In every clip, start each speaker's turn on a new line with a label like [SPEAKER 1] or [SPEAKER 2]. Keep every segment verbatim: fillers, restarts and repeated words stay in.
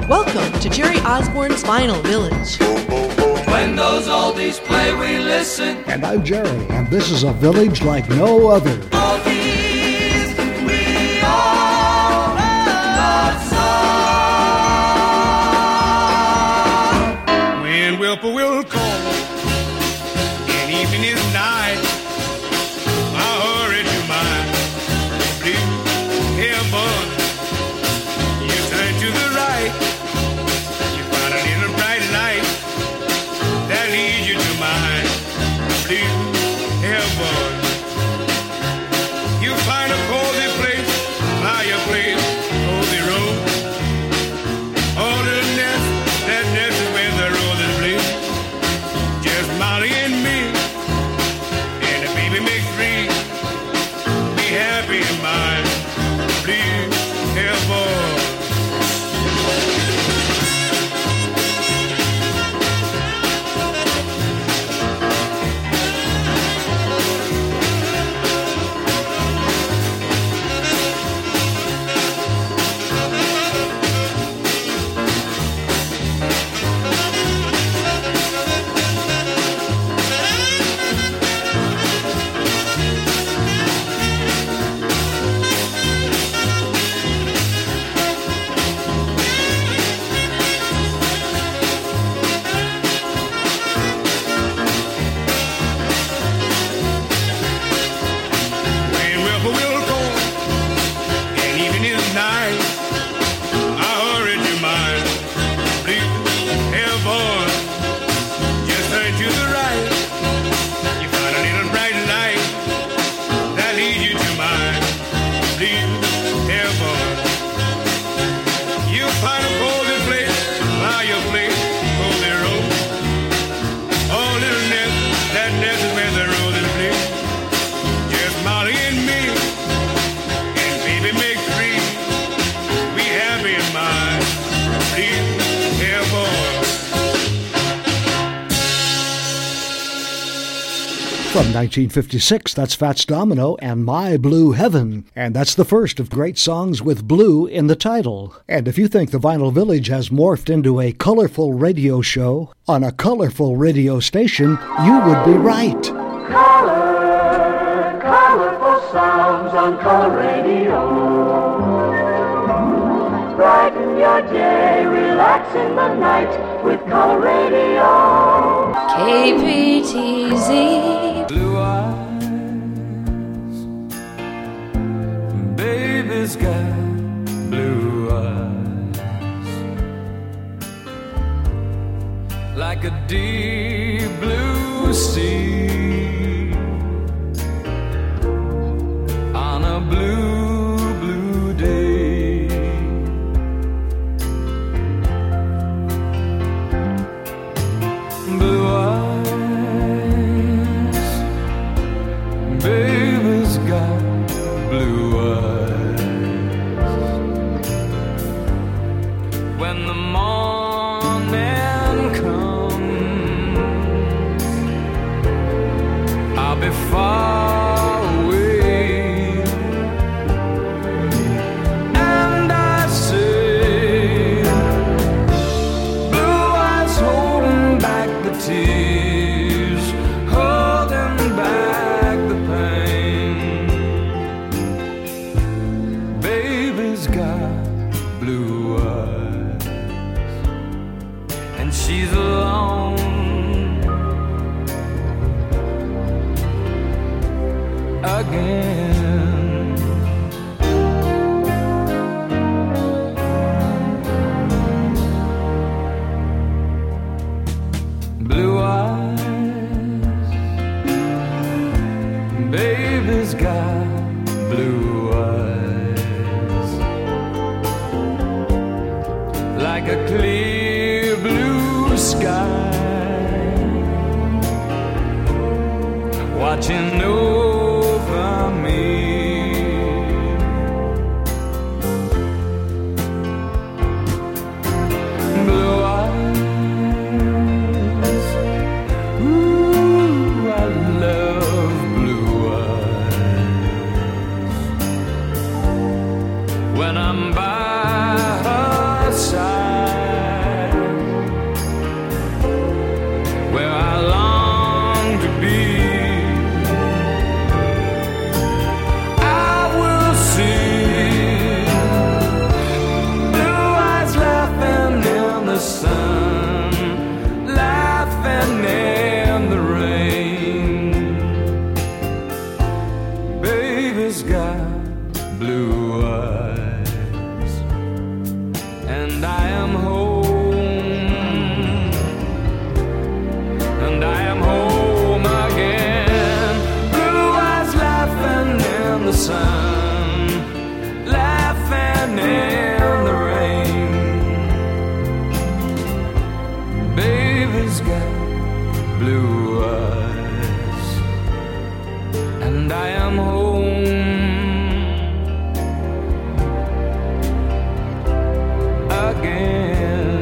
[SPEAKER 1] Welcome to Jerry Osborne's Vinyl Village.
[SPEAKER 2] When those oldies play, we listen.
[SPEAKER 3] And I'm Jerry, and this is a village like no other.
[SPEAKER 2] Oldies, we all love song.
[SPEAKER 4] When whippoorwill call, and evening is nigh, I hurry to my blue heaven. You turn to the right, you find a little bright light that leads you to my blue heaven. You find a cozy place, fireplace, cozy room. All the nest, that nest is where the roses bloom. Just Molly and me, and the baby makes three. Be happy in my blue heaven.
[SPEAKER 3] From nineteen fifty-six, that's Fats Domino and My Blue Heaven. And that's the first of great songs with blue in the title. And if you think the Vinyl Village has morphed into a colorful radio show on a colorful radio station, you would be right.
[SPEAKER 5] Color, colorful sounds on Color Radio. Brighten your day, relax in the night with Color Radio.
[SPEAKER 6] K P T Z.
[SPEAKER 2] Blue eyes, baby's got blue eyes, like a deep blue sea on a blue, blue day. Blue eyes, baby's got blue eyes. When the morning comes, I'll be far away, and I say, blue eyes holding back the tears, holding back the pain. Baby's got blue eyes, and she's alone again. Blue eyes, baby's got blue eyes, like a clear blue sky, watching over me. Blue eyes, ooh, I love blue eyes. When I'm by her side, the sun, laughing in the rain. Baby's got blue eyes, and I am home, and I am home again. Blue eyes laughing in the sun, laughing in the rain. Baby's got blue eyes, and I am home again.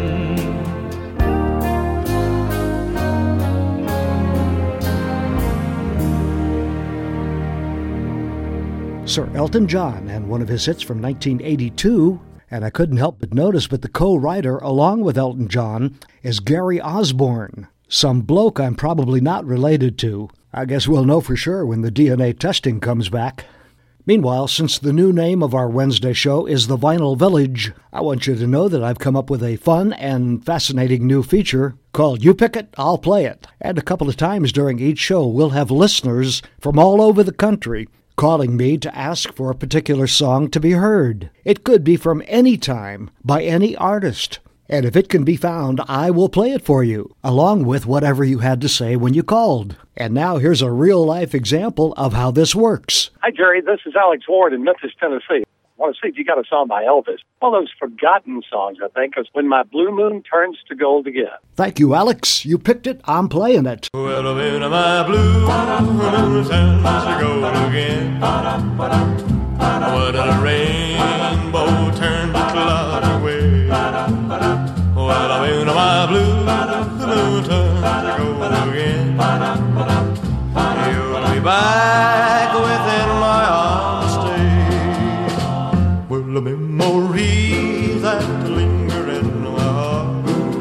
[SPEAKER 3] Sir Elton John and one of his hits from nineteen eighty-two, and I couldn't help but notice, but the co-writer along with Elton John is Gary Osborne, some bloke I'm probably not related to. I guess we'll know for sure when the D N A testing comes back. Meanwhile, since the new name of our Wednesday show is The Vinyl Village, I want you to know that I've come up with a fun and fascinating new feature called You Pick It, I'll Play It. And a couple of times during each show, we'll have listeners from all over the country calling me to ask for a particular song to be heard. It could be from any time, by any artist. And if it can be found, I will play it for you, along with whatever you had to say when you called. And now here's a real-life example of how this works.
[SPEAKER 7] Hi, Jerry. This is Alex Ward in Memphis, Tennessee. I want to see if you got a song by Elvis. One of those forgotten songs, I think, is When My Blue Moon Turns to Gold Again.
[SPEAKER 3] Thank you, Alex. You picked it. I'm playing it.
[SPEAKER 4] Well, when my blue moon turns to gold again, when the rainbow turns to cloud away, well, when my blue moon turns to gold again, you'll be back within my arms stay. Well, the memories that linger in my heart,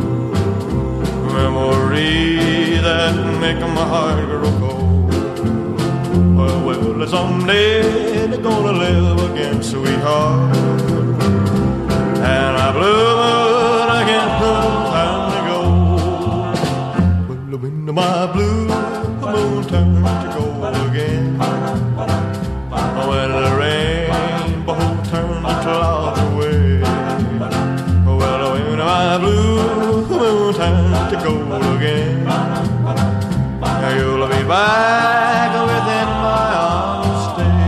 [SPEAKER 4] memories that make my heart grow cold. Well, well, someday they're gonna live again, sweetheart, and my blue moon again comes time to go. Well, when my blue moon turns to gold again, when the rainbow turns to clouds away, well, when my blue moon turns to gold again, you'll be back within my arms stay.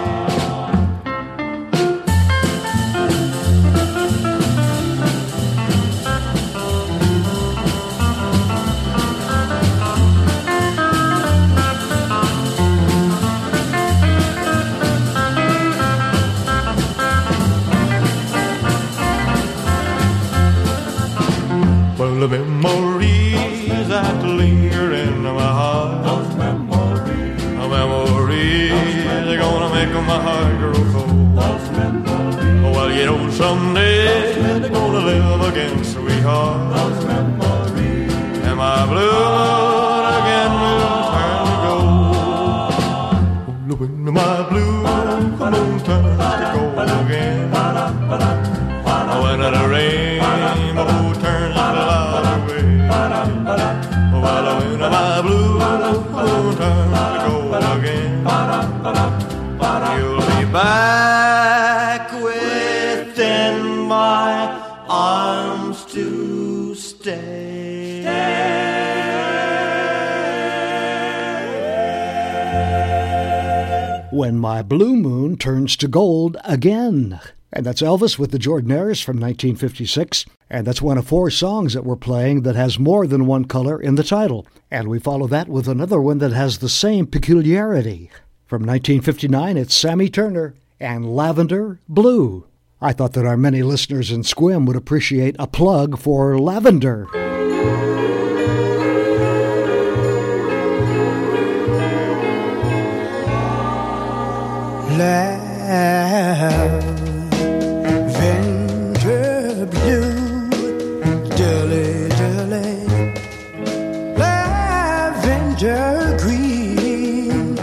[SPEAKER 4] Well, the memories that linger in my heart, those memories, the memories are gonna make my heart grow cold. Those memories, well, you know, someday they're gonna live again, sweetheart. Those memories, and my blue moon again will turn to gold. When my blue moon turns to gold again, when the rainbow turns to cloud away, well, when my blue moon turns to gold again, you'll be back within my arms to stay.
[SPEAKER 3] When My Blue Moon Turns to Gold Again. And that's Elvis with the Jordanaires from nineteen fifty-six. And that's one of four songs that we're playing that has more than one color in the title. And we follow that with another one that has the same peculiarity. From nineteen fifty-nine, it's Sammy Turner and Lavender Blue. I thought that our many listeners in Squim would appreciate a plug for lavender.
[SPEAKER 8] Lavender blue, dilly dilly, lavender green.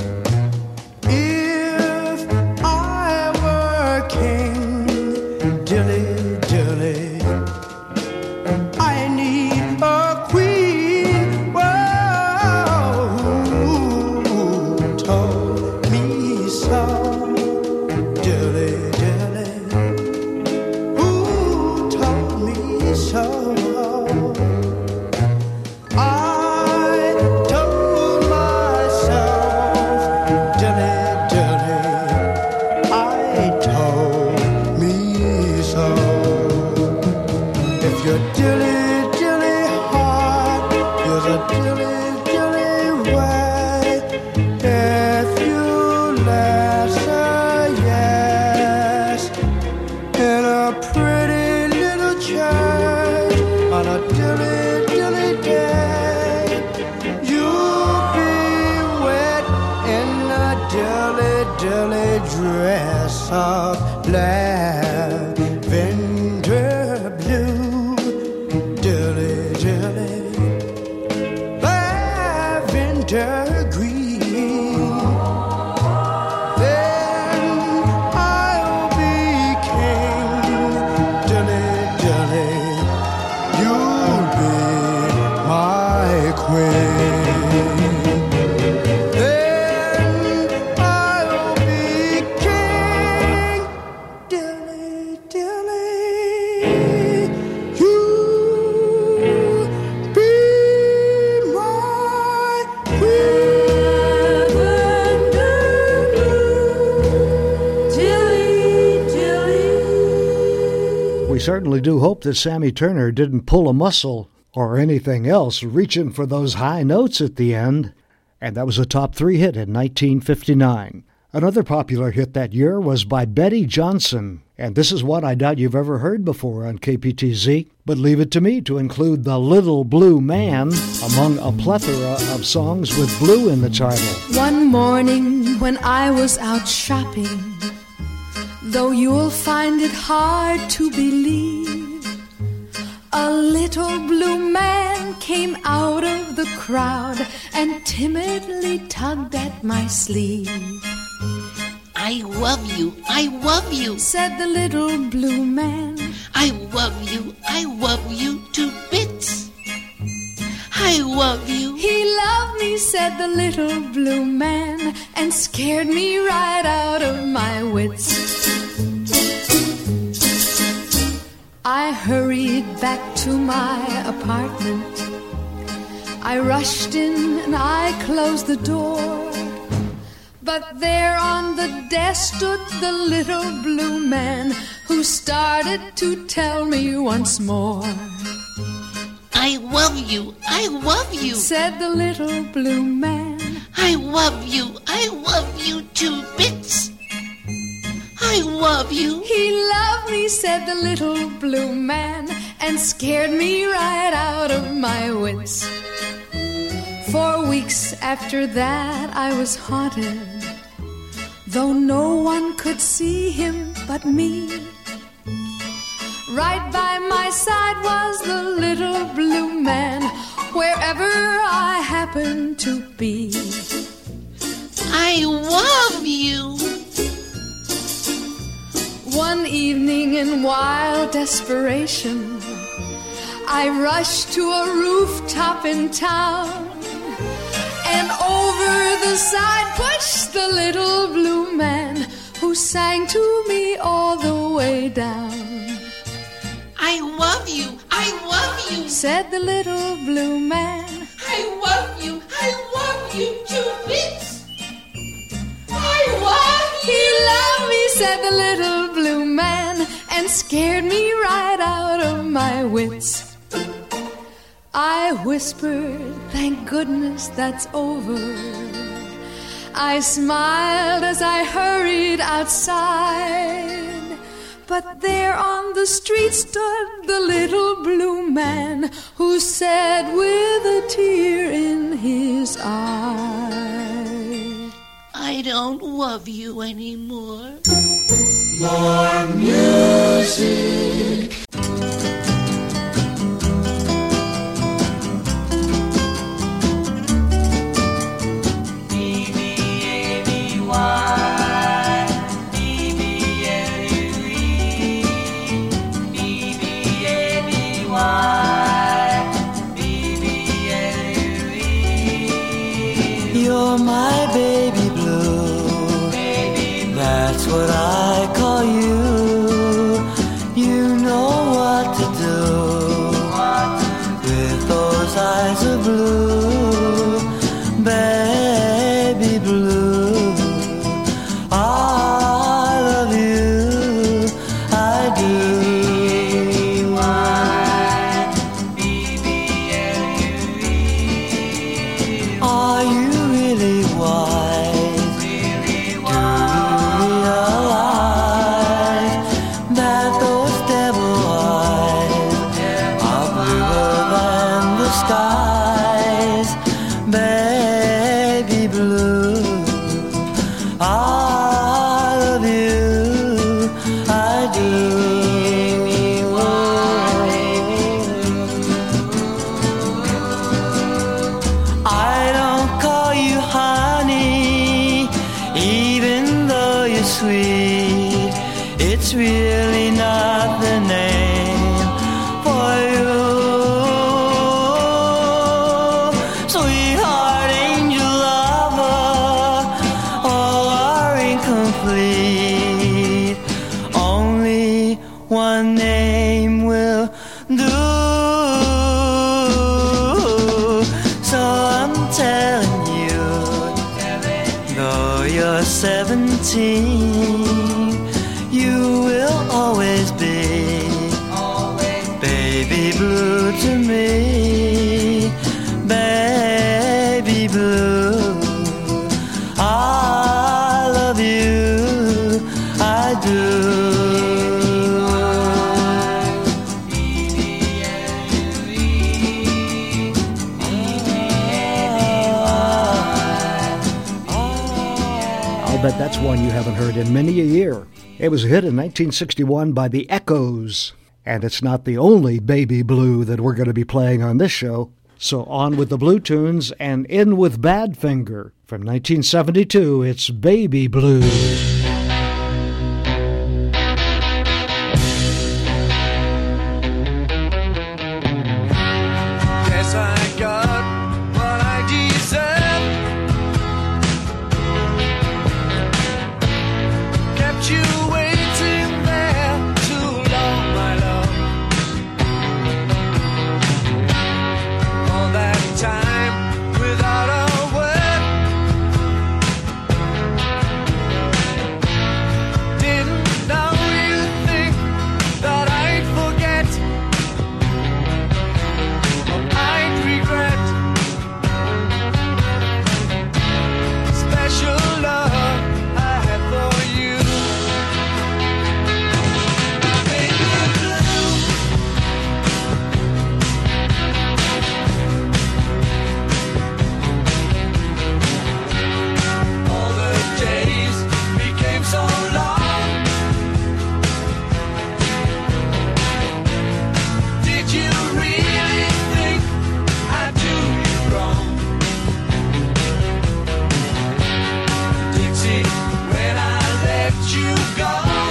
[SPEAKER 8] If I were king, dilly dilly, dilly, dilly day. You'll be wet in a dilly, dilly dress of lavender blue. Dilly, dilly, lavender green. Then I'll be king. Dilly, dilly, you'll be my queen. Then I'll be king. Dilly, dilly, you'll be my queen.
[SPEAKER 3] We certainly do hope that Sammy Turner didn't pull a muscle or anything else reaching for those high notes at the end. And that was a top three hit in nineteen fifty-nine. Another popular hit that year was by Betty Johnson, and this is one I doubt you've ever heard before on K P T Z, but leave it to me to include The Little Blue Man among a plethora of songs with blue in the title.
[SPEAKER 6] One morning when I was out shopping, though you'll find it hard to believe, a little blue man came out of the crowd and timidly tugged at my sleeve.
[SPEAKER 9] I love you, I love you,
[SPEAKER 6] said the little blue man.
[SPEAKER 9] I love you, I love you to bits. I love you.
[SPEAKER 6] He loved me, said the little blue man, and scared me right out of my wits. I hurried back to my apartment. I rushed in and I closed the door. But there on the desk stood the little blue man, who started to tell me once more.
[SPEAKER 9] I love you, I love you,
[SPEAKER 6] said the little blue man.
[SPEAKER 9] I love you, I love you to bits. I love you.
[SPEAKER 6] He loved me, said the little blue man, and scared me right out of my wits. For weeks after that I was haunted, though no one could see him but me. Right by my side was the little blue man, wherever I happened to be.
[SPEAKER 9] I love you.
[SPEAKER 6] One evening in wild desperation, I rushed to a rooftop in town, and over the side pushed the little blue man, who sang to me all the way down.
[SPEAKER 9] I love you, I love you,
[SPEAKER 6] said the little blue man.
[SPEAKER 9] I love you, I love you to bits. I love you.
[SPEAKER 6] He loved me, said the little blue man, and scared me right out of my wits. I whispered, thank goodness that's over. I smiled as I hurried outside. But there on the street stood the little blue man, who said with a tear in his eye,
[SPEAKER 9] I don't love you anymore.
[SPEAKER 8] More music.
[SPEAKER 10] You're my baby blue, baby blue. That's what I call you. You know what to do, what to do. With those eyes of blue, baby blue. I love you, I do. Are you really wise? Really wise? Do you realize that those devil eyes, So I'm telling you, though you're seventeen, you will always be baby blue to me, baby blue. I love you, I do.
[SPEAKER 3] I'll bet that's one you haven't heard in many a year. It was a hit in nineteen sixty-one by the Echoes, and it's not the only baby blue that we're going to be playing on this show. So on with the blue tunes and in with Badfinger. From nineteen seventy-two, it's Baby Blue.
[SPEAKER 2] Guess I got what I deserve. Kept you waiting there too long, my love. All that time without a word. Didn't know you think that I'd forget, or I'd regret. Special love I had for you. My baby blue. All the days became so long. Did you really think I'd do you wrong? Dixie, when I let you go,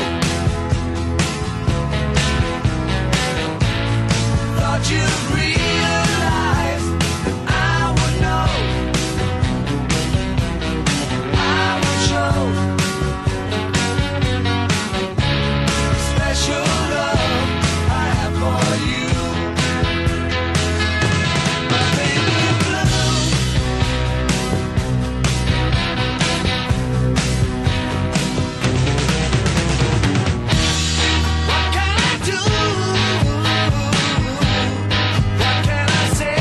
[SPEAKER 2] thought you'd realize that I would know, I would show special love I have for you. My baby blue. What can I do? What can I say?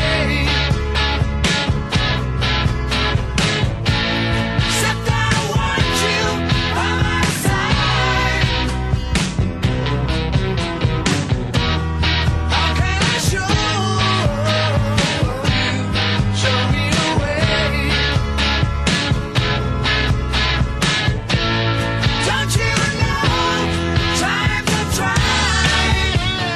[SPEAKER 2] Except I want you by my side. How can I show you, show me the way? Don't you know times are trying?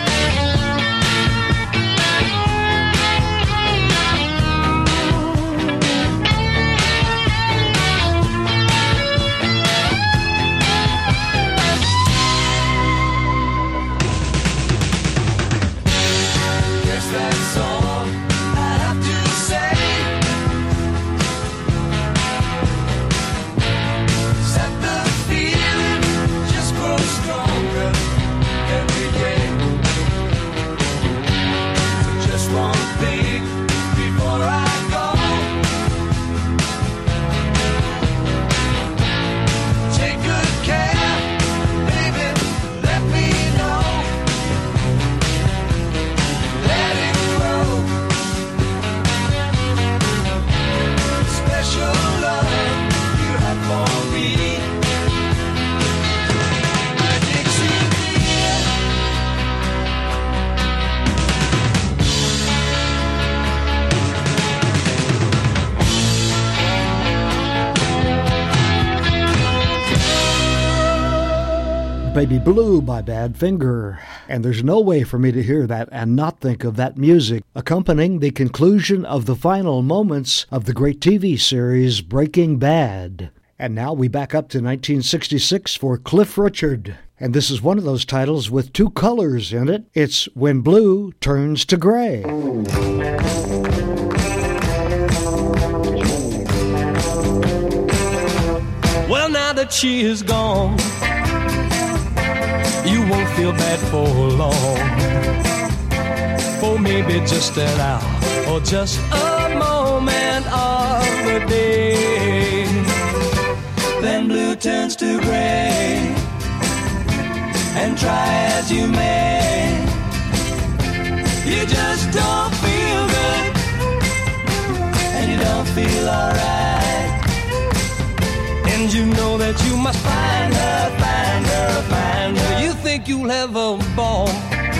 [SPEAKER 2] Guess that's all I have to say. Set the feeling just grows stronger every day. So just one thing before I go. Take good care, baby. Let me know. Let it grow. Special love you have for me. My Dixie dear.
[SPEAKER 3] Baby Blue by Badfinger. And there's no way for me to hear that and not think of that music accompanying the conclusion of the final moments of the great T V series Breaking Bad. And now we back up to nineteen sixty-six for Cliff Richard. And this is one of those titles with two colors in it. It's When Blue Turns to Gray.
[SPEAKER 2] Well, now that she is gone, you won't feel bad for long. for maybe just an hour or just a moment of the day. Then blue turns to gray, and try as you may, you just don't feel good, and you don't feel alright. And you know that you must find her, find her, find her. You think you'll have a ball,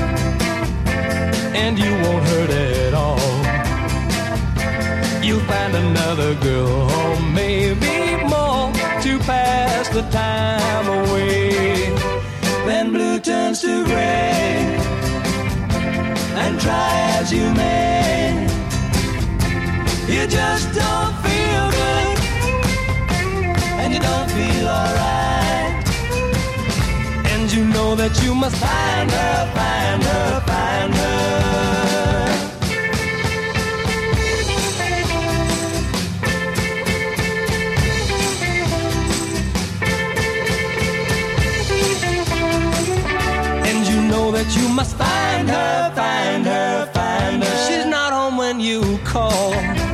[SPEAKER 2] and you won't hurt at all. You'll find another girl, or maybe more, to pass the time away. Then blue turns to gray, and try as you may, you just don't feel good, and you don't feel alright. And you know that you must find her, find her, find her. And you know that you must find her, find her, find her. She's not home when you call,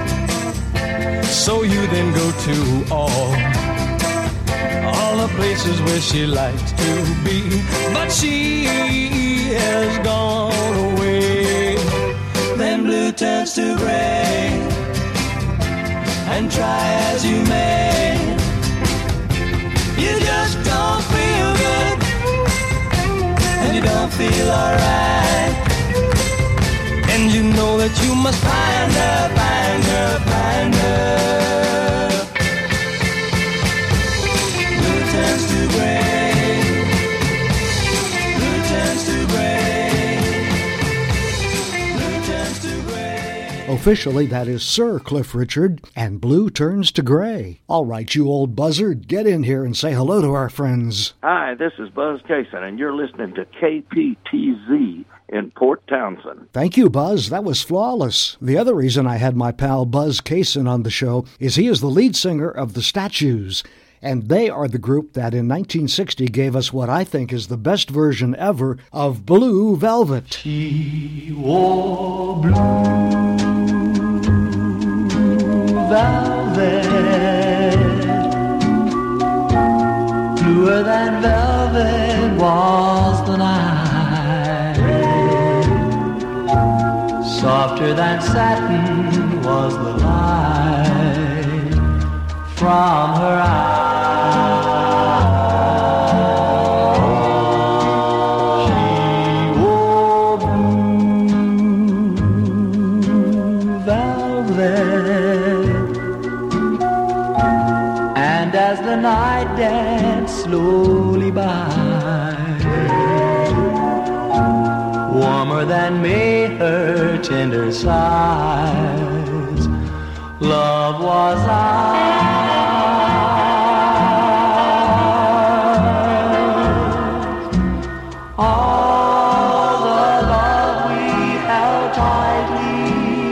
[SPEAKER 2] so you then go to all all the places where she likes to be, but she has gone away. Then blue turns to gray, and try as you may, you just don't feel good, and you don't feel alright. And you know that you must find her, find her, find her. Blue turns to gray, blue turns to gray, blue turns to gray.
[SPEAKER 3] Officially, that is Sir Cliff Richard, and blue turns to gray. All right, you old buzzard, get in here and say hello to our friends.
[SPEAKER 11] Hi, this is Buzz Cason, and you're listening to K P T Z in Port Townsend.
[SPEAKER 3] Thank you, Buzz. That was flawless. The other reason I had my pal Buzz Cason on the show is he is the lead singer of The Statues, and they are the group that in nineteen sixty gave us what I think is the best version ever of Blue Velvet.
[SPEAKER 10] She wore blue velvet, bluer than velvet was the night, softer than satin was the light from her eyes. She wore blue velvet, and as the night danced slowly by, warmer than May her tender sighs, love was ours. All the love we held tightly,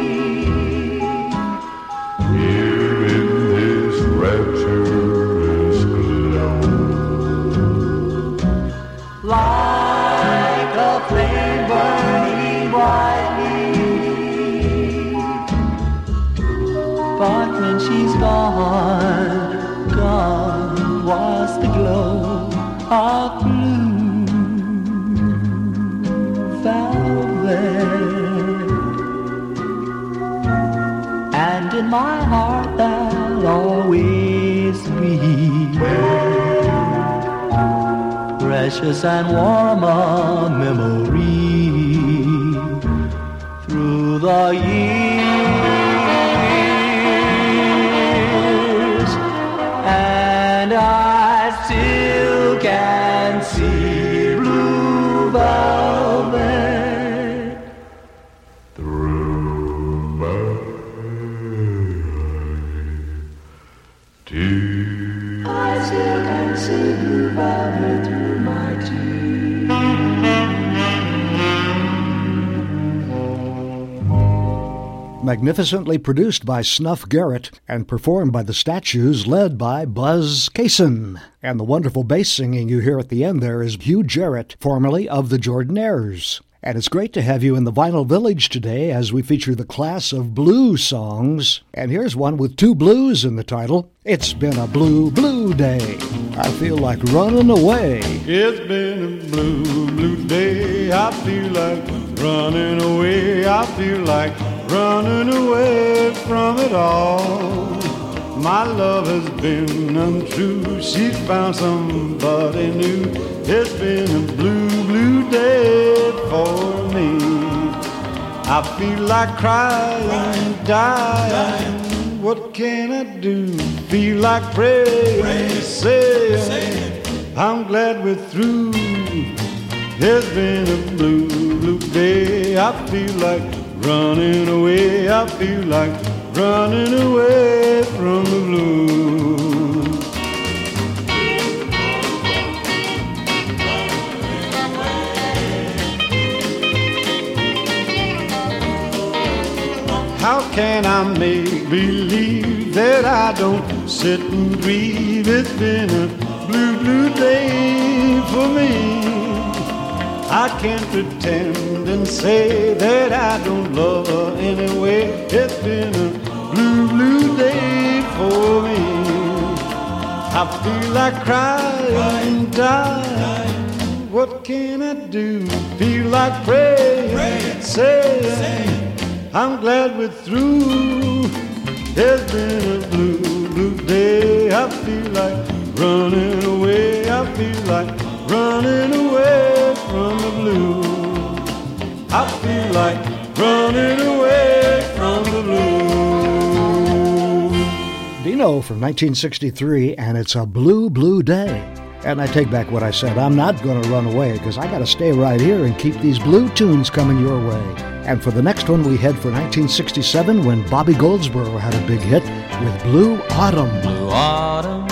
[SPEAKER 10] here in this rapturous glow, like a flame burning brightly. But when she's gone, gone was the glow of blue velvet. And in my heart there'll always be precious and warm a memory through the years, and I still can see blue velvet through my tears. I still can see blue velvet through my tears.
[SPEAKER 3] Magnificently produced by Snuff Garrett and performed by the Statues, led by Buzz Cason. And the wonderful bass singing you hear at the end there is Hugh Jarrett, formerly of the Jordanaires. And it's great to have you in the Vinyl Village today as we feature the class of blue songs. And here's one with two blues in the title. It's been a blue, blue day. I feel like running away.
[SPEAKER 4] It's been a blue, blue day. I feel like running away. I feel like running away from it all. My love has been untrue. She's found somebody new. It's been a blue, blue day for me. I feel like crying, dying. What can I do? Feel like praying, saying, I'm glad we're through. It's been a blue, blue day. I feel like running away. I feel like running away from the blues. How can I make believe that I don't sit and grieve? It's been a blue, blue day for me. I can't pretend and say that I don't love her anyway. It's been a blue, blue day for me. I feel like crying, dying. What can I do? Feel like praying, saying, I'm glad we're through. There's been a blue, blue day. I feel like running away. I feel like running away from the blue. I feel like running away from the blue.
[SPEAKER 3] Dino from nineteen sixty-three, and it's a blue, blue day. And I take back what I said. I'm not going to run away because I got to stay right here and keep these blue tunes coming your way. And for the next one, we head for nineteen sixty-seven when Bobby Goldsboro had a big hit with Blue Autumn.
[SPEAKER 12] Blue autumn,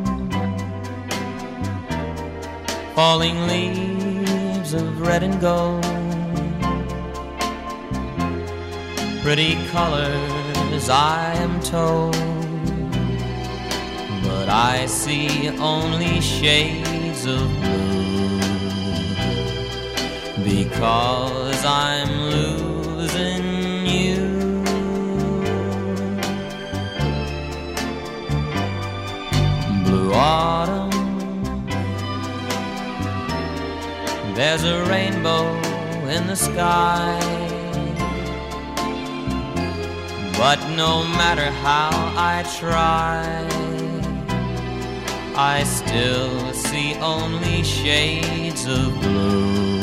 [SPEAKER 12] falling leaves of red and gold, pretty colors I am told, but I see only shades of blue, because I'm losing you. Blue autumn, there's a rainbow in the sky, but no matter how I try, I still see only shades of blue,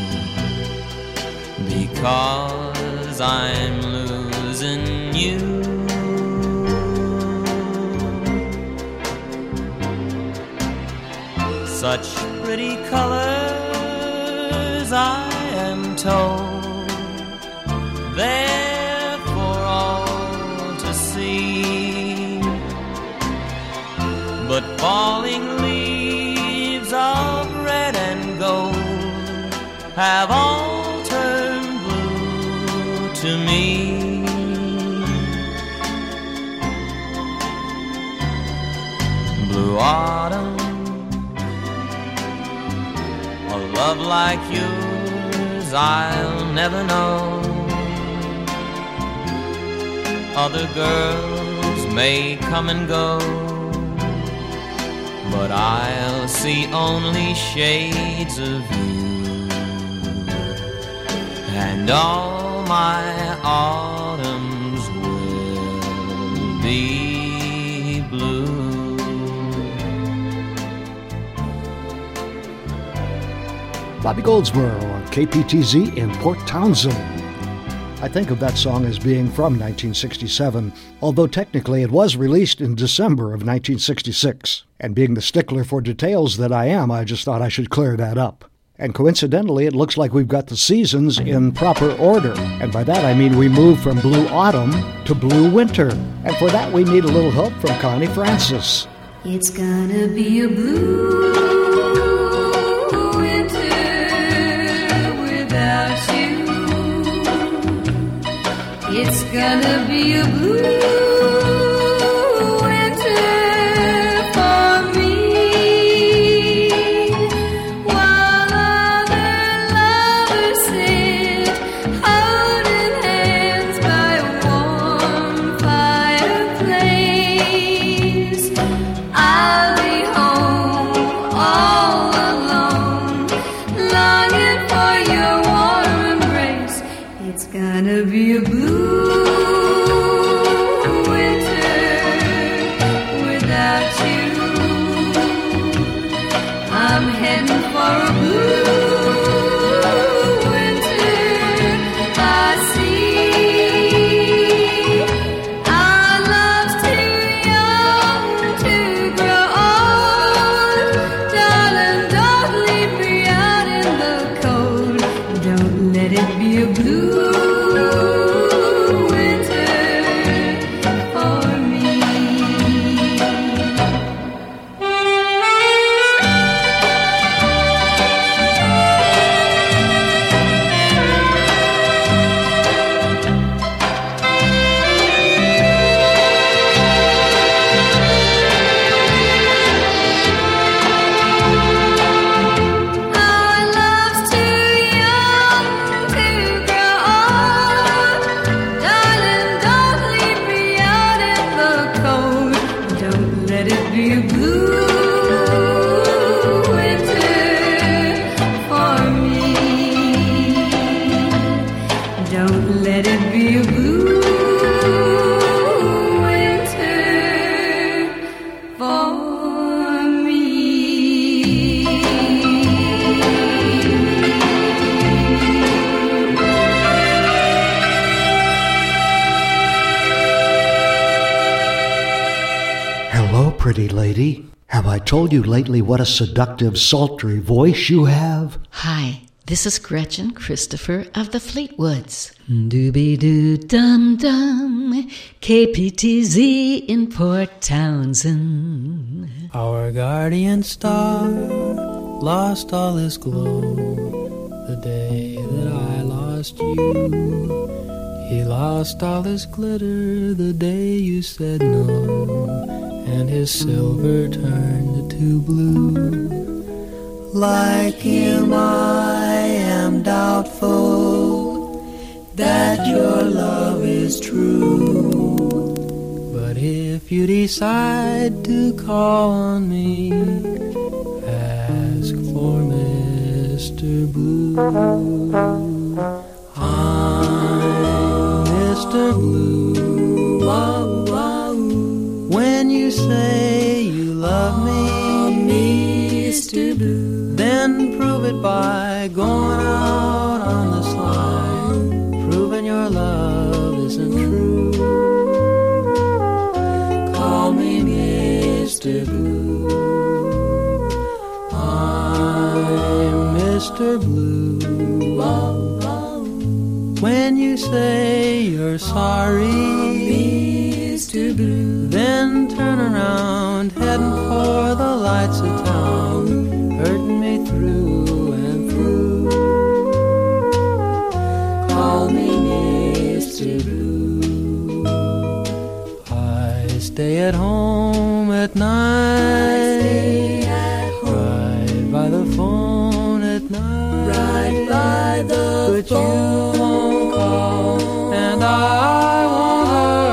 [SPEAKER 12] because I'm losing you. Such pretty colors I am told, they're for all to see, but falling leaves of red and gold have all turned blue to me. Blue autumn, a love like yours I'll never know. Other girls may come and go, but I'll see only shades of you, and all my autumns will be blue.
[SPEAKER 3] Bobby Goldsboro on K P T Z in Port Townsend. I think of that song as being from nineteen sixty-seven, although technically it was released in December of nineteen sixty-six. And being the stickler for details that I am, I just thought I should clear that up. And coincidentally, it looks like we've got the seasons in proper order. And by that I mean we move from blue autumn to blue winter. And for that we need a little help from Connie Francis.
[SPEAKER 13] It's gonna be a blue It's gonna be a blue winter for me, while other lovers say gonna be a blue winter without you. I'm heading for a blue winter. I see our love's too young to grow old. Darling, don't leave me out in the cold. Don't let it be a blue
[SPEAKER 3] pretty lady. Have I told you lately what a seductive, sultry voice you have?
[SPEAKER 14] Hi, this is Gretchen Christopher of the Fleetwoods. Dooby-doo-dum-dum, K P T Z in Port Townsend.
[SPEAKER 15] Our guardian star lost all his glow the day that I lost you. He lost all his glitter the day you said no, and his silver turned to blue. Like him I am doubtful that your love is true, but if you decide to call on me, ask for Mister Blue. I'm Mister Blue. Wow, wow. When you say you love me, Mister Blue, then prove it by going out on the slide, proving your love isn't true. Call me Mister Blue. I'm Mister Blue. When you say you're sorry, Mister Blue, then turn around, heading for the lights of town, hurting me through and through. Call me Mister Blue. I stay at home at night, stay at home. Right by the phone at night, right by the but phone. You won't call, and I won't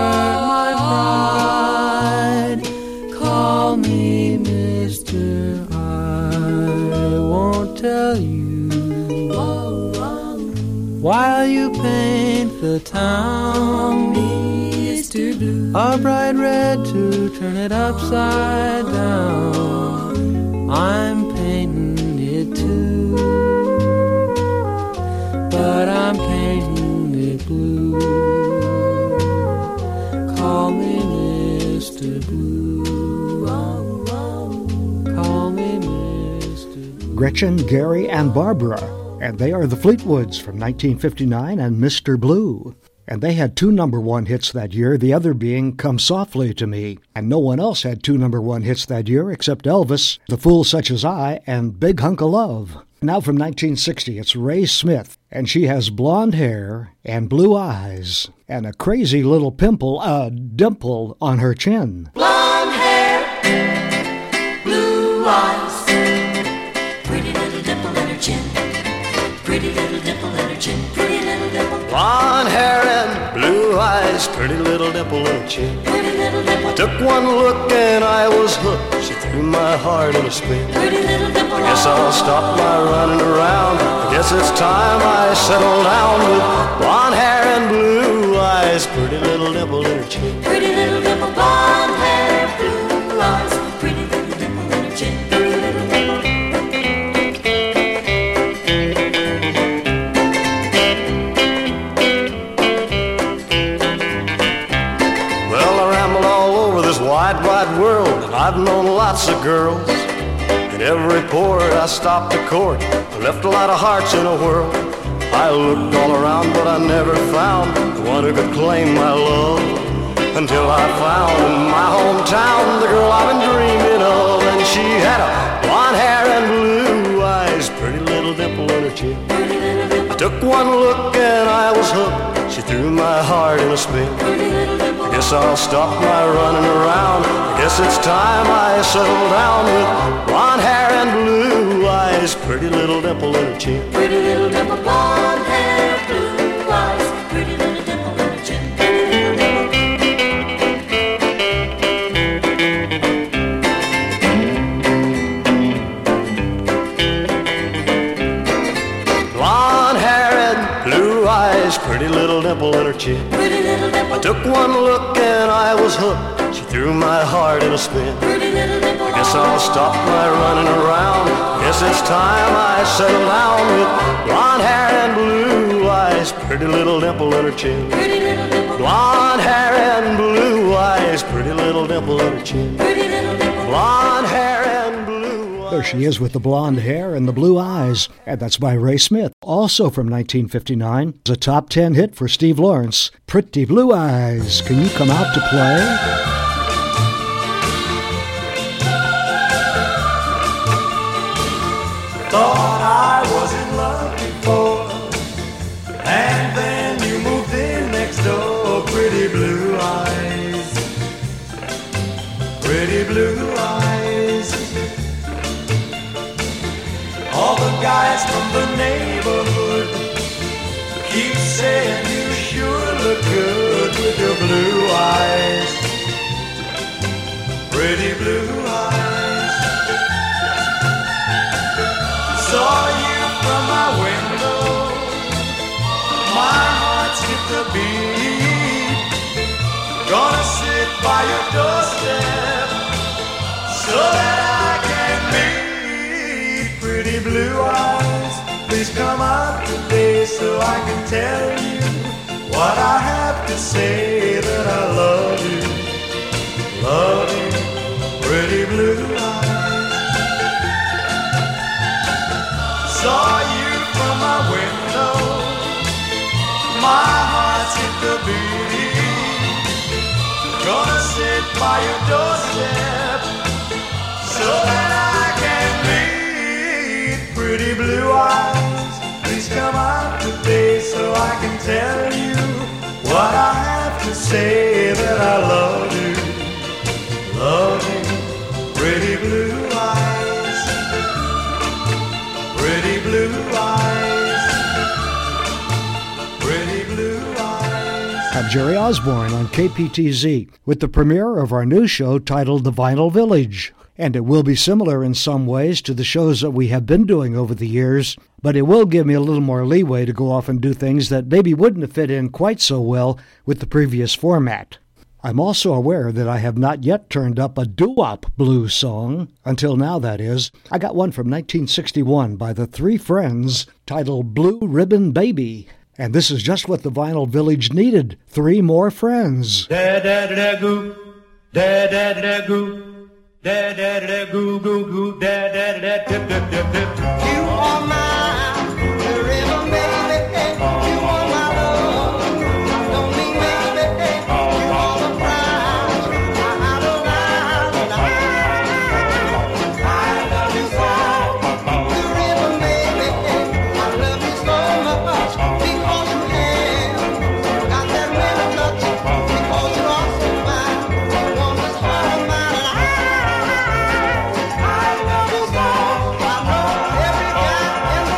[SPEAKER 15] hurt my pride. Call me Mister I won't tell you while you paint the town, Mister Blue, a bright red to turn it upside down. I'm painting it too, but I'm painting it blue. Call me Mister Blue. Call me Mister Blue.
[SPEAKER 3] Gretchen, Gary, and Barbara, and they are the Fleetwoods from nineteen fifty-nine and Mister Blue. And they had two number one hits that year, the other being Come Softly to Me. And no one else had two number one hits that year except Elvis, The Fool Such as I, and Big Hunk of Love. Now from nineteen sixty, it's Ray Smith, and she has blonde hair and blue eyes and a crazy little pimple, a uh, dimple on her chin.
[SPEAKER 8] Blonde hair, blue eyes, pretty little dimple in her chin, pretty little dimple in her chin, pretty little dimple.
[SPEAKER 16] Blonde hair and blue eyes,
[SPEAKER 10] eyes, pretty little dimple in her chin. I took one look and I was hooked. She threw my heart in a spin. I guess I'll stop my running around. I guess it's time I settle down with blonde hair and blue eyes, pretty little dimple in her chin.
[SPEAKER 8] Pretty little dimple, blonde hair, blue eyes, pretty little dimple in her chin.
[SPEAKER 10] Wide, wide world, and I've known lots of girls. In every port I stopped to court, I left a lot of hearts in a whirl. I looked all around, but I never found the one who could claim my love. Until I found in my hometown the girl I've been dreaming of, and she had a blonde hair and blue eyes, pretty little dimple in her chin. I took one look and I was hooked. She threw my heart in a spin. I guess I'll stop my running around. I guess it's time I settle down with blonde hair and blue eyes, pretty little dimple in her chin.
[SPEAKER 8] Pretty little dimple, blonde hair, blue eyes, pretty little dimple in her chin.
[SPEAKER 10] Blonde hair and blue eyes, pretty little dimple in her chin.
[SPEAKER 8] Pretty little dimple.
[SPEAKER 10] I took one look and I was hooked. She threw my heart in a spin.
[SPEAKER 8] Pretty little dimple.
[SPEAKER 10] I guess I'll stop my running around. Guess it's time I settle down with blonde hair and blue eyes, pretty little dimple in her chin.
[SPEAKER 8] Pretty little dimple.
[SPEAKER 10] Blonde hair and blue eyes, pretty little dimple in her chin.
[SPEAKER 8] Pretty little dimple.
[SPEAKER 10] Blonde hair and blue eyes.
[SPEAKER 3] There she is with the blonde hair and the blue eyes. And that's by Ray Smith. Also from nineteen fifty-nine. It's a top ten hit for Steve Lawrence. Pretty Blue Eyes. Can you come out to play?
[SPEAKER 16] Thought I was in love before, and then you moved in next door. Pretty blue eyes, pretty blue eyes. All the guys from the neighborhood keep saying you sure look good with your blue eyes, pretty blue eyes. Saw you from my window, my heart skipped a beat. Gonna sit by your doorstep so that I can meet pretty blue eyes. Please come out today so I can tell you what I have to say, that I love you, love you, pretty blue eyes. Saw you from my window, my heart skipped a beat. Gonna sit by your doorstep so that I can meet pretty blue eyes. Please come out today so I can tell you what I have to say, that I love you, love you, pretty blue eyes. Pretty blue eyes, pretty blue eyes.
[SPEAKER 3] I'm Jerry Osborne on K P T Z with the premiere of our new show titled The Vinyl Village. And it will be similar in some ways to the shows that we have been doing over the years, but it will give me a little more leeway to go off and do things that maybe wouldn't have fit in quite so well with the previous format. I'm also aware that I have not yet turned up a doo-wop blues song, until now that is. I got one from nineteen sixty-one by the Three Friends titled Blue Ribbon Baby. And this is just what the Vinyl Village needed, three more friends.
[SPEAKER 16] Da-da-da-da-goo, da-da-da-da-goo, da-da-da-da-goo, goo, goo, da-da-da-da-dip-dip-dip-dip.
[SPEAKER 9] You are my ribbon baby, you are my love, don't mean baby, you are the prize, I love I love you so, the ribbon baby, I love you so much, because you have got that ribbon touch, because you're all so fine, you want this heart of mine, and I, I love you so, I love every guy in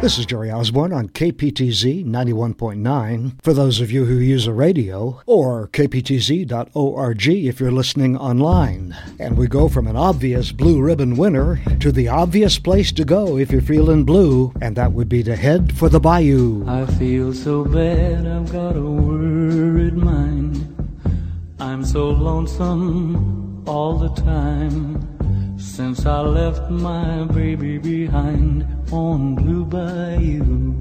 [SPEAKER 3] This is Jerry Osborne on K P T Z ninety-one point nine for those of you who use a radio, or k p t z dot org if you're listening online. And we go from an obvious blue ribbon winner to the obvious place to go if you're feeling blue, and that would be to head for the bayou.
[SPEAKER 17] I feel so bad, I've got a worried mind. I'm so lonesome all the time. Since I left my baby behind on Blue Bayou,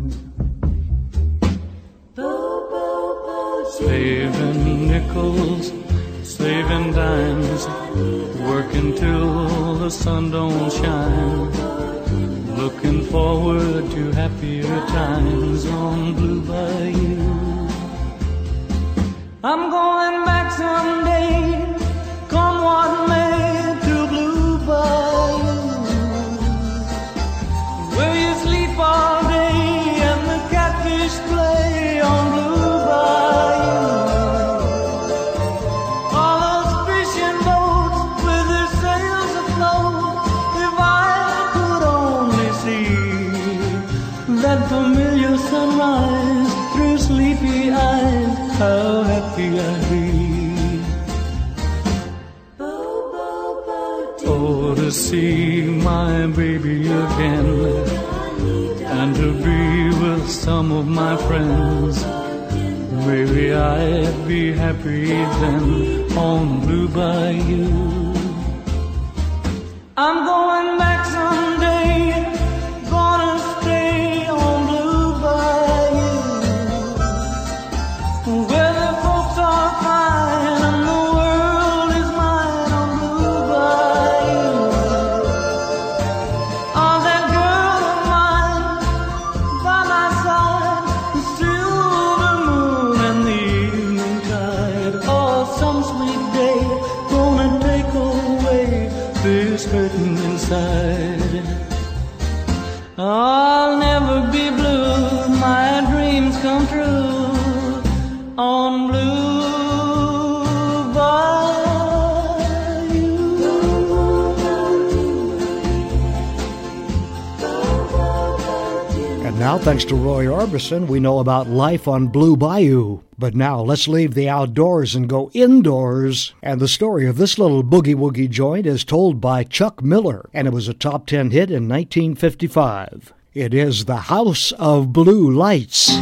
[SPEAKER 17] saving nickels, saving dimes, working till the sun don't shine, looking forward to happier times on Blue Bayou. I'm going back someday, come what may, where you sleep all day and the catfish play on Blue Bayou. All those fishing boats with their sails afloat. If I could only see that familiar sunrise through sleepy eyes, how happy I'd be. Oh, to see my baby again, and to be with some of my friends. Maybe I'd be happy then on Blue Bayou. I'm going back someday, gonna stay on Blue Bayou, where the folks are fine and the world is mine on Blue Bayou. Oh, that girl of mine by my side, the silver moon and the evening tide. Oh, some sweet day gonna take away this hurting inside. I'll never be blue, my dreams come true on Blue Bayou.
[SPEAKER 3] And now, thanks to Roy Orbison, we know about life on Blue Bayou. But now, let's leave the outdoors and go indoors. And the story of this little boogie-woogie joint is told by Chuck Miller, and it was a top ten hit in nineteen fifty-five. It is The House of Blue Lights.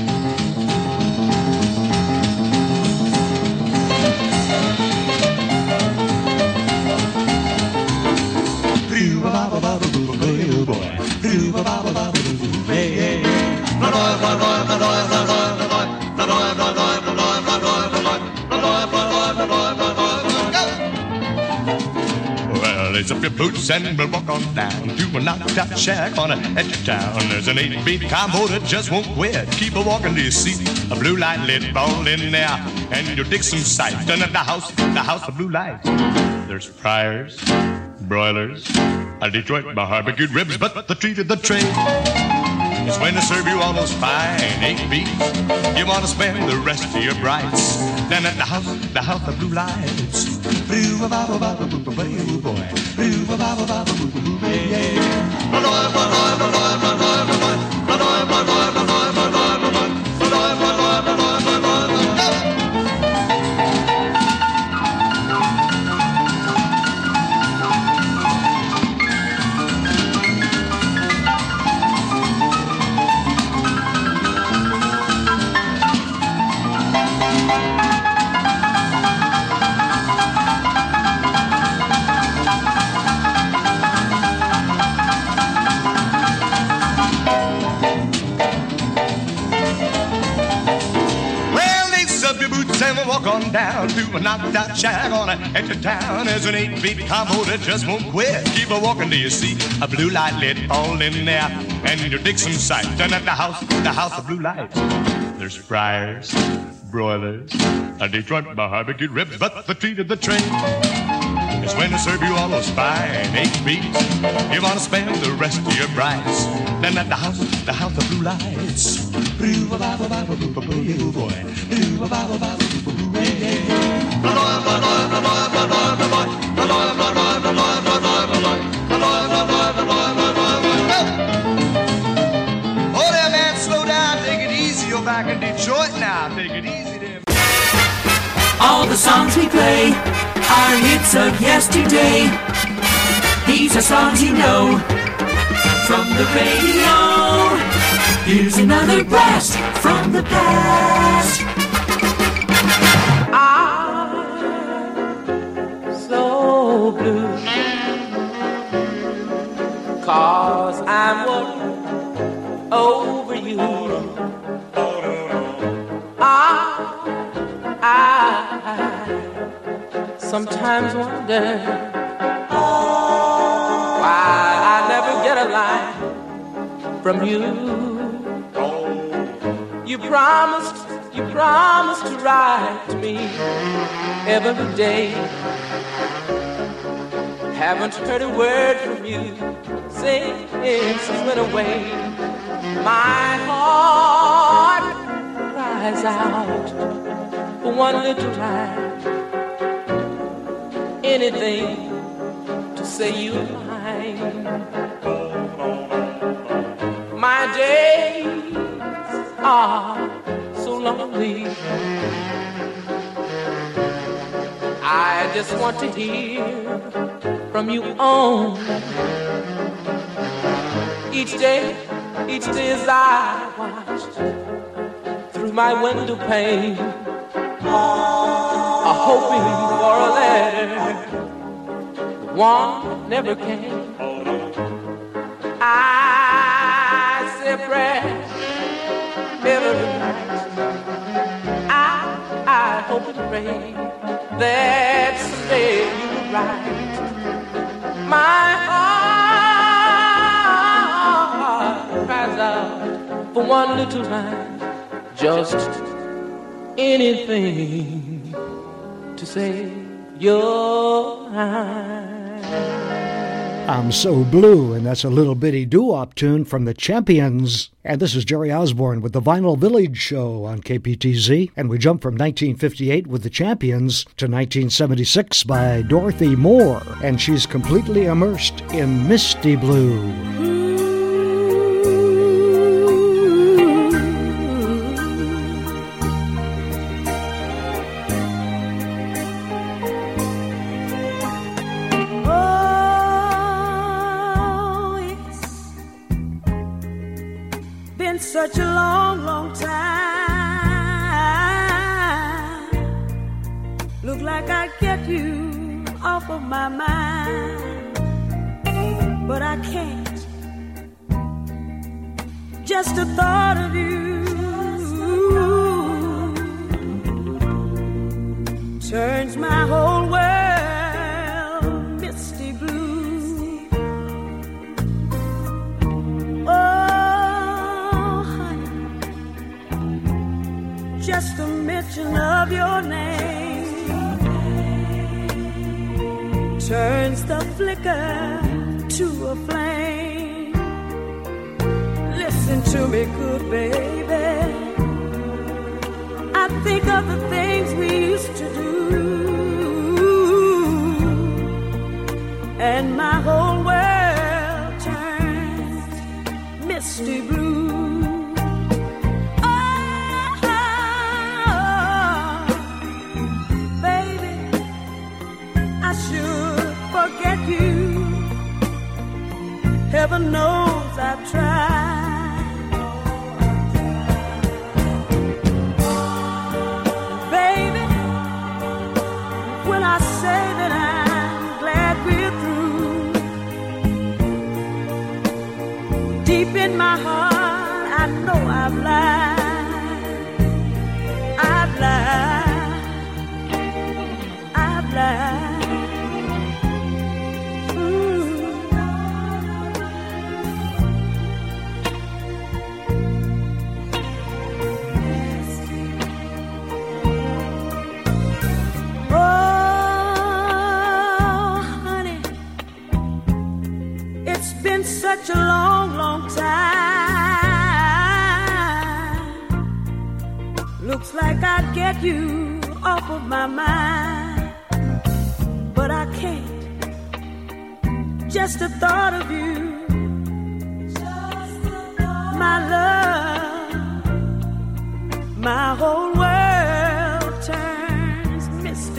[SPEAKER 4] Well, lace up your boots and we'll walk on down to a knocked-out shack on the edge of town. There's an eight-beat combo that just won't quit. Keep a walking till you see a blue light lit ball in there, and you'll dig some sight. Done at the house, the house of blue lights. There's fryers, broilers, a Detroit barbecued ribs, but the treat of the trade is when they serve you all those fine eight beats. You want to spend the rest of your brights down at the house, the house of blue lights. Walk on down to a knocked-out shack on the edge of town. There's an eight-beat combo that just won't quit. Keep a walking till you see a blue light lit all in there, and you dig some sight. Done at the house, the house of blue lights. There's fryers, broilers, a Detroit barbecued ribs, but the treat of the trade is when they serve you all those fine eight beats. You want to spend the rest of your brights down at the house, the house of blue lights.
[SPEAKER 8] songs we play are hits of yesterday. These are songs you know from the radio. Here's another blast from the past.
[SPEAKER 18] I'm so blue 'cause I'm worried over you. I, I sometimes wonder why I never get a line from you. You promised, you promised to write to me every day. Haven't heard a word from you since you went away. My heart cries out for one little time. Anything to say you're mine. My days are so lonely. I just want to hear from you on. Each day, each day as I watched through my window pane, a hoping for a letter, one never came. I say a prayer every night. I, I hope and pray that someday you will write. My heart cries out for one little time, just anything to say you're mine.
[SPEAKER 3] I'm So Blue, and that's a little bitty doo-wop tune from the Champions. And this is Jerry Osborne with the Vinyl Village Show on K P T Z. And we jump from nineteen fifty-eight with the Champions to nineteen seventy-six by Dorothy Moore. And she's completely immersed in Misty Blue.
[SPEAKER 19] Such a long, long time. Look like I get you off of my mind, but I can't. Just the thought of you turns my whole world misty blue. Oh, just the mention of your name turns the flicker to a flame. Listen to me, good baby. I think of the things we used to do, and my whole world turns misty blue. Heaven knows I've tried. Baby, when I say that I'm glad we're through, deep in my heart I know I've lied. I've lied. I've lied. Such a long, long time. Looks like I'd get you off of my mind, but I can't. Just the thought of you, my love, my whole world turns misty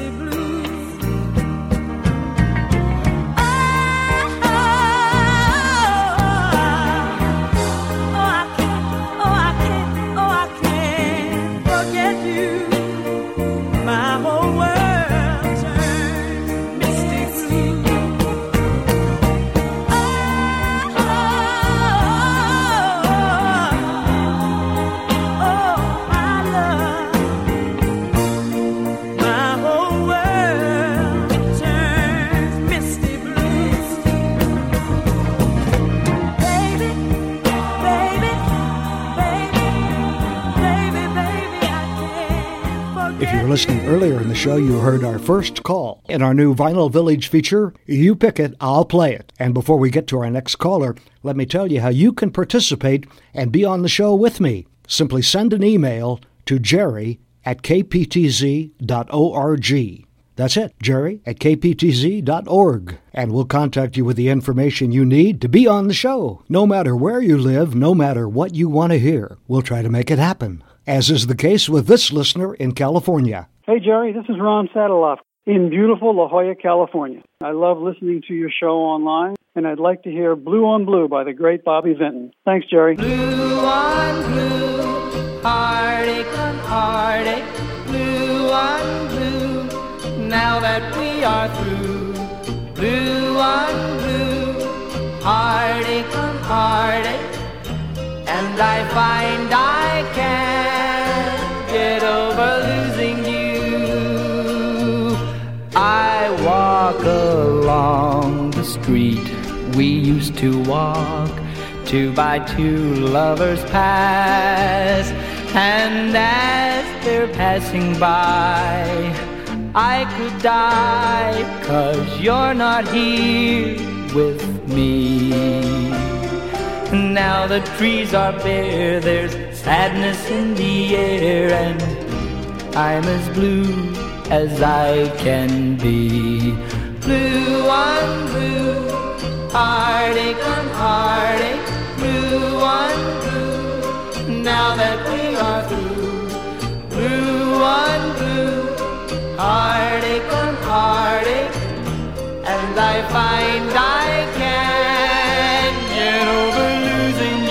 [SPEAKER 3] listening earlier in the show, you heard our first call. In our new Vinyl Village feature, you pick it, I'll play it. And before we get to our next caller, let me tell you how you can participate and be on the show with me. Simply send an email to Jerry at k p t z dot org. That's it, Jerry at k p t z dot org. And we'll contact you with the information you need to be on the show. No matter where you live, no matter what you want to hear, we'll try to make it happen. As is the case with this listener in California.
[SPEAKER 20] Hey, Jerry, this is Ron Sadeloff in beautiful La Jolla, California. I love listening to your show online, and I'd like to hear Blue on Blue by the great Bobby Vinton. Thanks, Jerry.
[SPEAKER 18] Blue on blue, heartache on heartache, blue on blue, now that we are through. Blue on blue, heartache on heartache, and I find I can't get over losing you. I walk along the street we used to walk, two by two lovers pass, and as they're passing by, I could die, 'cause you're not here with me. Now the trees are bare, there's sadness in the air, and I'm as blue as I can be. Blue on blue, heartache on heartache, blue on blue, now that we are through. Blue on blue, heartache on heartache, and I find I can't get over losing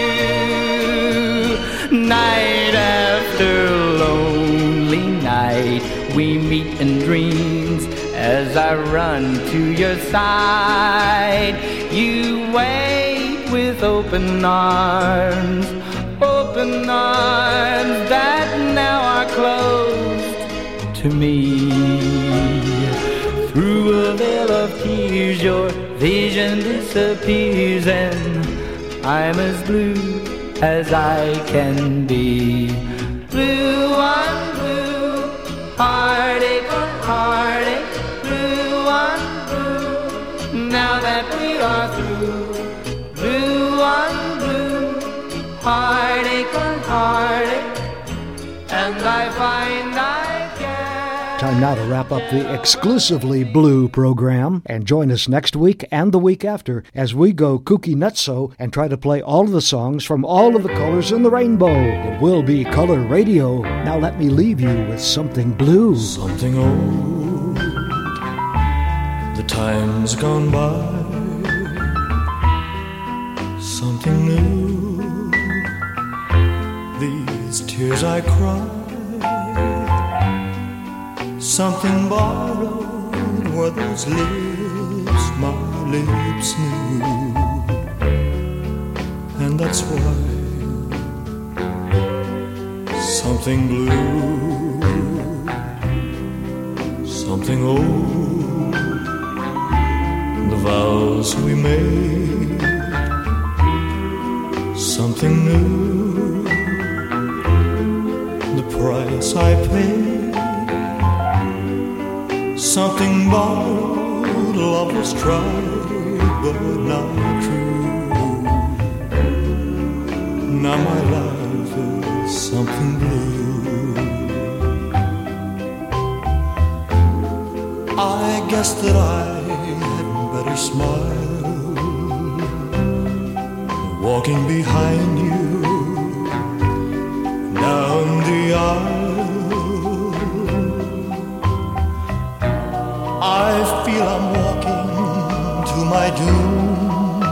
[SPEAKER 18] you. Night after lonely night, we meet in dreams as I run to your side. You wait with open arms, open arms that now are closed to me. Through a veil of tears, your vision disappears, and I'm as blue as I can be. Blue on blue, heartache on heartache, blue on blue, now that we are through. Blue on blue, heartache on heartache, and I find I
[SPEAKER 3] Time now to wrap up the exclusively Blue program, and join us next week and the week after as we go kooky nutso and try to play all of the songs from all of the colors in the rainbow. It will be Color Radio. Now let me leave you with something blue.
[SPEAKER 21] Something old, the time's gone by. Something new, these tears I cry. Something borrowed were those lips my lips knew, and that's why something blue, something old, the vows we made, something new, the price I paid. Something borrowed, love was tried, but not true. Now my life is something blue. I guess that I had better smile, walking behind you down the aisle. I feel I'm walking to my doom.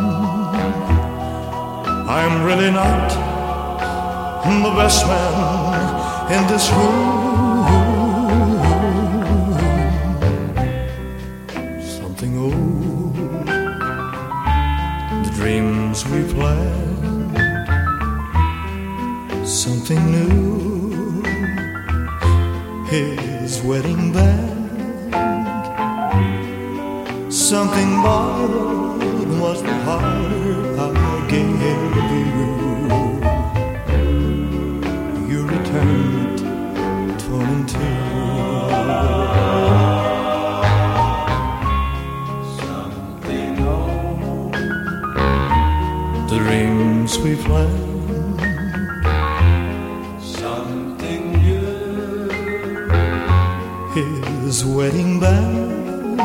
[SPEAKER 21] I'm really not the best man in this room. Something old, the dreams we planned. Something new, his wedding band. Something borrowed was the heart I gave you. You returned it torn in two. Something old, dreams we planned, something new, his wedding band,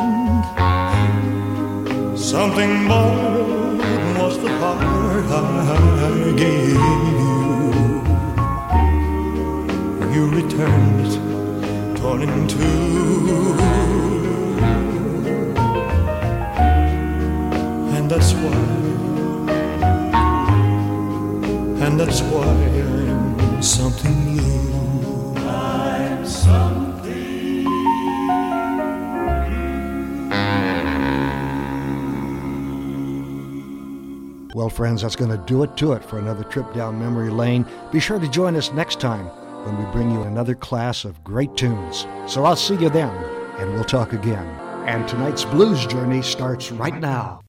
[SPEAKER 21] something more was the heart I gave you. You returned it, torn in two, and that's why, and that's why I'm something new. I'm something.
[SPEAKER 3] Well, friends, that's going to do it to it for another trip down memory lane. Be sure to join us next time when we bring you another class of great tunes. So I'll see you then, and we'll talk again. And tonight's blues journey starts right now.